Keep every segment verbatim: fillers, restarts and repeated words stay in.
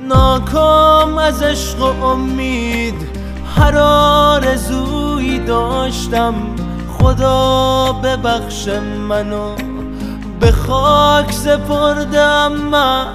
ناکام از عشق و امید هر آرزویی داشتم، خدا ببخش منو به خاک سپردم. من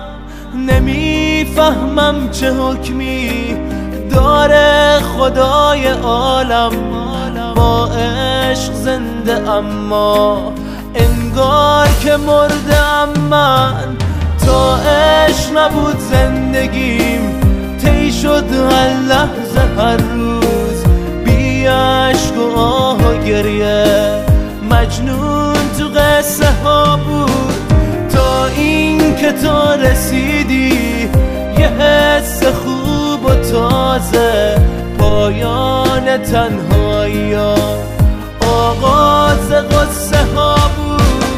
نمیفهمم چه حکمی داره خدای عالم، با عشق زنده اما انگار که مردم. من تا عشق نبود زندگیم طی شد هر لحظه هر روز، بی عشق و آه و گریه مجنون تو قصه ها بود، تا این که تو رسیدی یه حس خوب و تازه، پایان تنهایی ها آغاز قصه ها بود.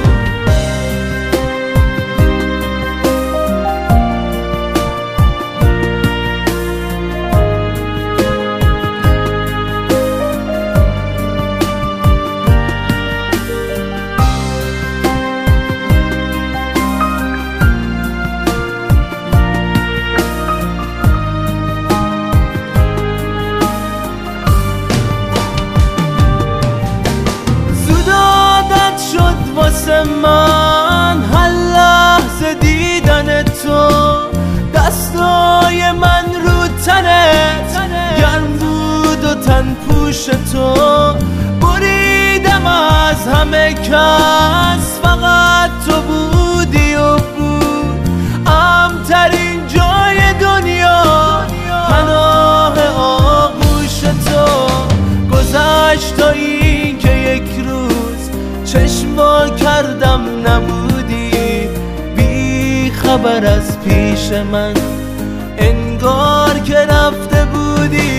واسه من هر لحظه دیدن تو، دستای من رو تنت گرم بود و تن پوش تو، بریدم از همه کس فقط تو بودی و بود امترین جای دنیا، پناه آغوش تو. گذشت تا این که یک روز چشم وا کردم نبودی، بی خبر از پیش من انگار که رفته بودی.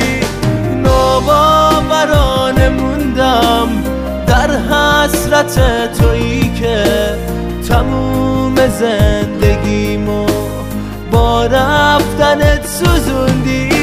ناباورانه موندم در حسرت تویی که تموم زندگیمو با رفتنت سوزوندی.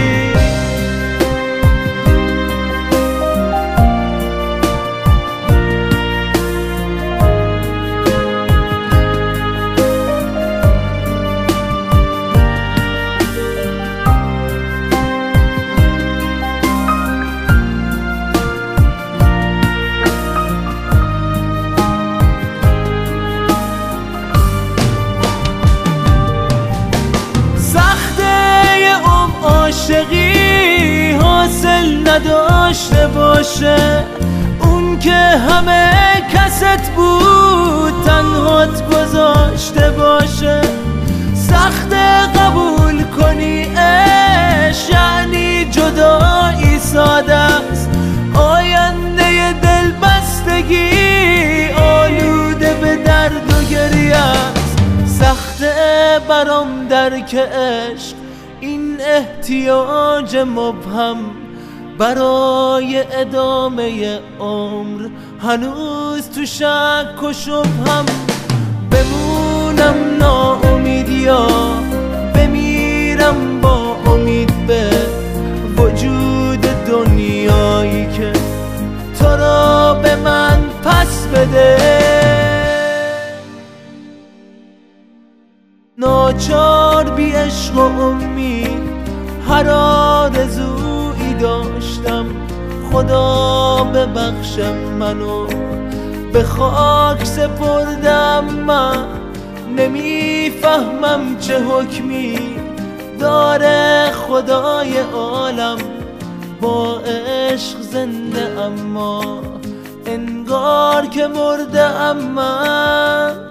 عاشقی حاصل نداشته باشه، اون که همه کست بود تنهات گذاشته باشه. سخت قبول کنی عشق یعنی جدایی ساده است، آینده دل بستگی آلوده به درد و گریه است. سخت برام درک عشق این احتیاج مبهم برای ادامه عمر، هنوز تو شک و شبهم. بمونم ناامید یا بمیرم با امید به وجود دنیایی که تو را به من پس بده. ناچار بی عشق و امید هر آرزویی داشتم، خدا ببخش منو به خاک سپردم. من نمیفهمم چه حکمی داره خدای عالم، با عشق زنده اما انگار که مرده ام. من